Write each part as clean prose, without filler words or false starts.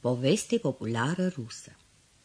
Poveste populară rusă.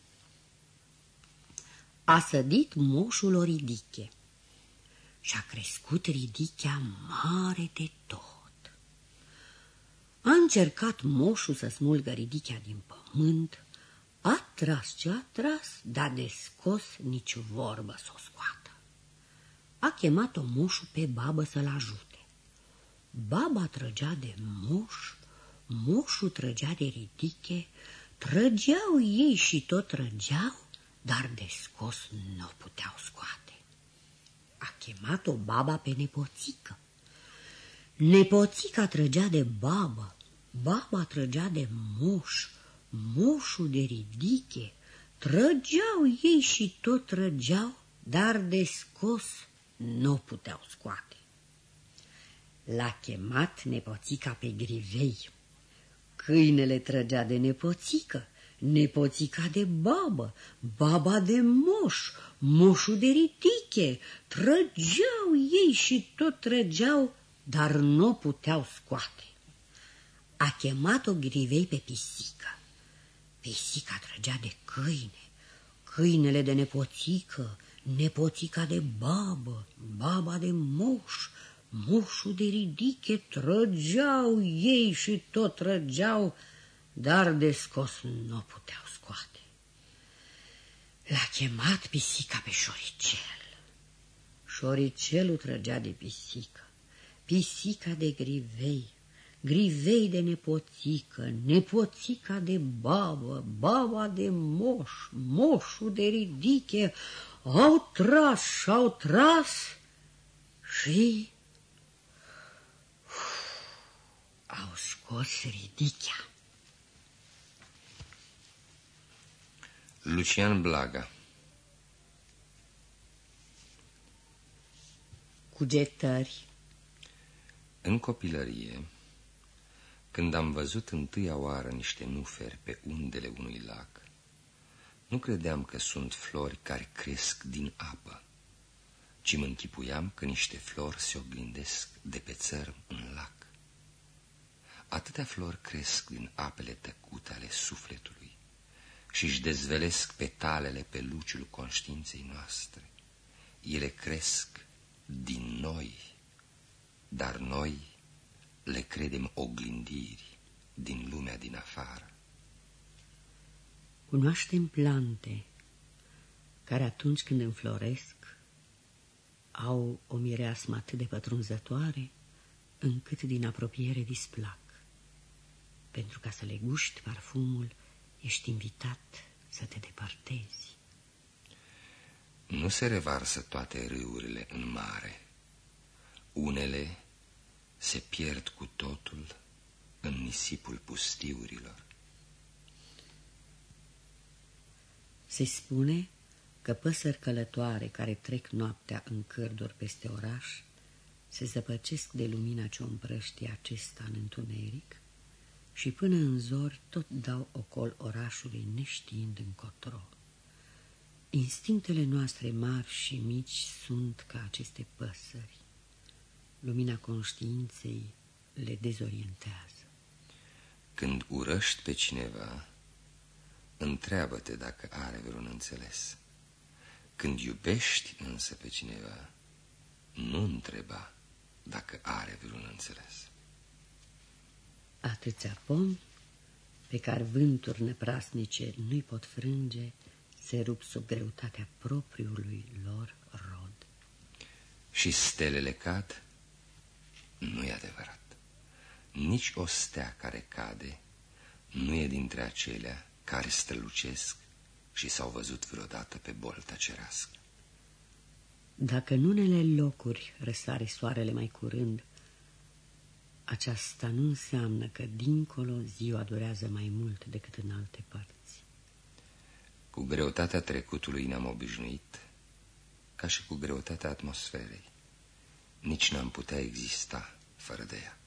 A sădit moșul o ridiche și-a crescut ridichea mare de tot. A încercat moșul să smulgă ridichea din pământ, a tras ce a tras, dar de scos nici vorbă să o scoată. A chemat-o moșul pe babă să-l ajute. Baba trăgea de moș, moșul trăgea de ridiche, trăgeau ei și tot trăgeau, dar de scos nu o puteau scoate. A chemat-o baba pe nepoțică. Nepoțica trăgea de babă, baba trăgea de moș, moșul de ridiche, trăgeau ei și tot trăgeau, dar de scos nu o puteau scoate. L-a chemat nepoțica pe grivei. Câinele trăgea de nepoțică, nepoțica de babă, baba de moș, moșul de ridiche, trăgeau ei și tot trăgeau, dar nu puteau scoate. A chemat-o grivei pe pisică. Pisica trăgea de câine, câinele de nepoțică, nepoțica de babă, baba de moș, moșul de ridiche, trăgeau ei și tot trăgeau, dar de scos nu puteau scoate. L-a chemat pisica pe șoricel. Șoricelul trăgea de pisică, pisica de grivei, grivei de nepoțică, nepoțica de babă, baba de moș, moșul de ridiche, au tras și-au tras și au scos ridichea. Lucian Blaga. Cugetări. În copilărie, când am văzut întâia oară niște nuferi pe undele unui lac, nu credeam că sunt flori care cresc din apă, ci mă închipuiam că niște flori se oglindesc de pe țărm în lac. Atâtea flori cresc din apele tăcute ale sufletului și își dezvelesc petalele pe luciul conștiinței noastre. Ele cresc din noi, dar noi le credem oglindiri din lumea din afară. Cunoaștem plante care atunci când înfloresc au o mireasmă atât de pătrunzătoare încât din apropiere displac. Pentru ca să le guști parfumul, ești invitat să te depărtezi. Nu se revarsă toate râurile în mare. Unele se pierd cu totul în nisipul pustiurilor. Se spune că păsări călătoare care trec noaptea în cârduri peste oraș se zăpăcesc de lumina ce o împrăștie acesta în întuneric și până în zori tot dau ocol orașului neștiind încotro. Instinctele noastre mari și mici sunt ca aceste păsări. Lumina conștiinței le dezorientează. Când urăști pe cineva, întreabă-te dacă are vreun înțeles. Când iubești însă pe cineva, nu întreba dacă are vreun înțeles. Atâția pomi pe care vânturi năprasnice nu-i pot frânge se rup sub greutatea propriului lor rod. Și stelele cad? Nu e adevărat. Nici o stea care cade nu e dintre acelea care strălucesc și s-au văzut vreodată pe bolta cerească. Dacă în unele locuri răsare soarele mai curând, aceasta nu înseamnă că dincolo ziua durează mai mult decât în alte părți. Cu greutatea trecutului ne-am obișnuit, ca și cu greutatea atmosferei. Nici n-am putea exista fără de ea.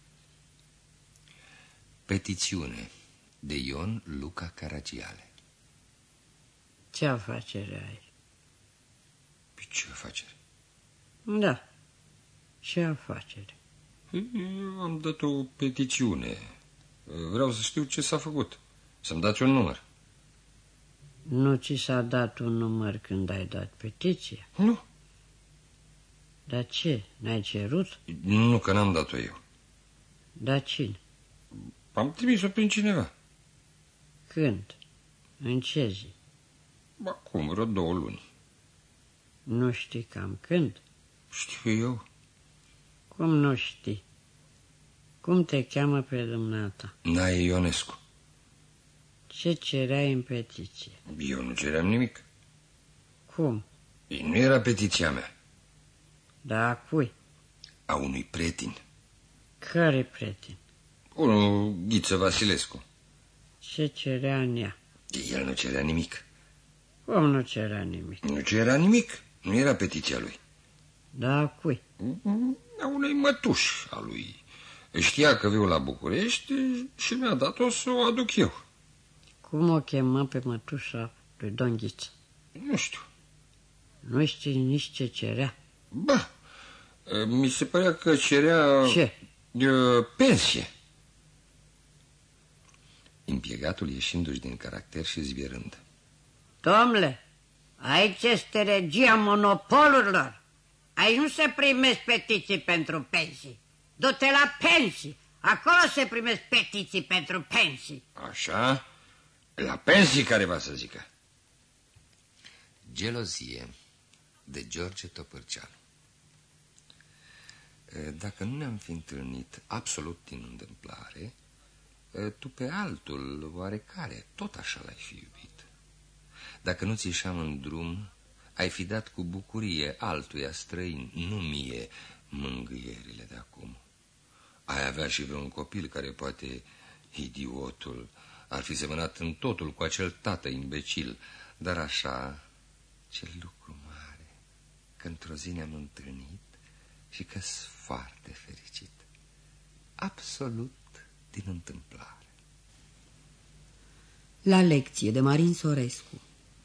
Petițiune de Ion Luca Caragiale. Ce afacere ai? Ce afacere? Da, ce afacere? Eu am dat o petițiune. Vreau să știu ce s-a făcut. Să-mi dați un număr. Nu ți s-a dat un număr când ai dat petiția? Nu. Dar ce? N-ai cerut? Nu, că n-am dat-o eu. Dar cine? Am trimis-o prin cineva. Când? În ce zi? Acum, vreo 2 luni. Nu știi cam când? Știu eu. Cum nu știi? Cum te cheamă pe dumneata? Nae Ionescu. Ce cereai în petiție? Eu nu ceream nimic. Cum? Nu era petiția mea. Da, a cui? A unui prieten. Care prieten? Unul Ghiță Vasilescu. Ce cerea în ea? El nu cerea nimic. Cum nu cerea nimic? Nu cerea nimic. Nu era petiția lui. Da, a cui? A unei mătuși a lui. Știa că viu la București și mi-a dat-o să o aduc eu. Cum o chemă pe mătușa lui Don Ghiță? Nu știu. Nu știi nici ce cerea? Ba, mi se părea că cerea... Ce? Pensie. Impiegatul ieșindu-și din caracter și zvierând. Domnule, aici este regia monopolurilor. Aici nu se primesc petiții pentru pensii. Du-te la pensii. Acolo se primesc petiții pentru pensii. Așa? La pensii care va să zică? Gelozie de George Topârceanu. Dacă nu ne-am fi întâlnit absolut din întâmplare, tu pe altul oarecare tot așa l-ai fi iubit. Dacă nu ți ieșeam în drum, ai fi dat cu bucurie altuia străin, nu mie, mângâierile de acum. Ai avea și vreun copil care poate, idiotul, ar fi semănat în totul cu acel tată imbecil, dar așa, ce lucru mare, că într-o zi ne-am întâlnit și că-s foarte fericit. Absolut din întâmplare. La lecție de Marin Sorescu.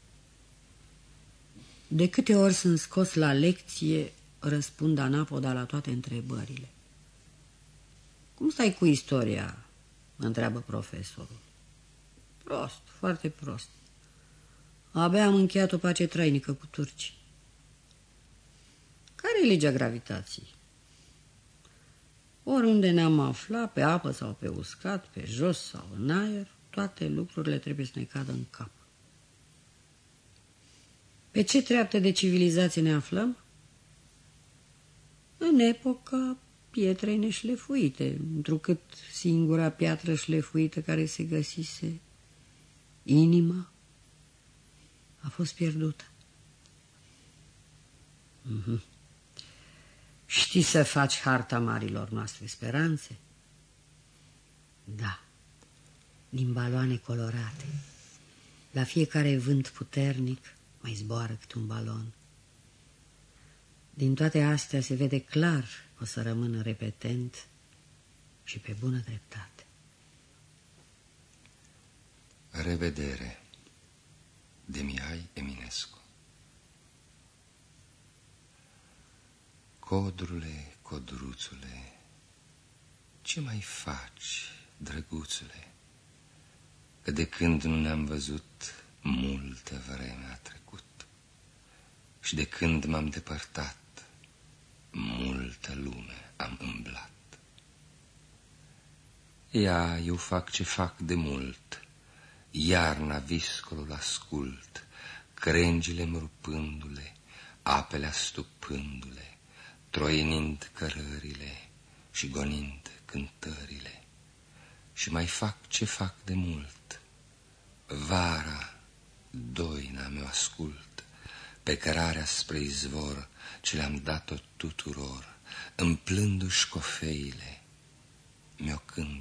De câte ori sunt scos la lecție, răspund anapoda la toate întrebările. Cum stai cu istoria? Mă întreabă profesorul. Prost, foarte prost. Abia am încheiat o pace trainică cu turcii. Care e legea gravitației? Oriunde ne-am aflat, pe apă sau pe uscat, pe jos sau în aer, toate lucrurile trebuie să ne cadă în cap. Pe ce treaptă de civilizație ne aflăm? În epoca pietrei neșlefuite, întrucât singura piatră șlefuită care se găsise, inima, a fost pierdută. Știi să faci harta marilor noastre speranțe? Da, din baloane colorate. La fiecare vânt puternic mai zboară câte un balon. Din toate astea se vede clar că o să rămână repetent și pe bună dreptate. Revedere de Mihai Eminescu. Codrule, codruțule, ce mai faci, drăguțule? Că de când nu ne-am văzut, multă vreme a trecut. Și de când m-am depărtat, multă lume am îmblat. Ia, eu fac ce fac de mult, iarna viscolul ascult, crengile-mi rupându-le, apele astupându-le, troienind cărările și gonind cântările. Și mai fac ce fac de mult, vara, doina mea ascult, pe cărarea spre izvor ce le-am dat-o tuturor, împlându-și cofeile, mi-o cânt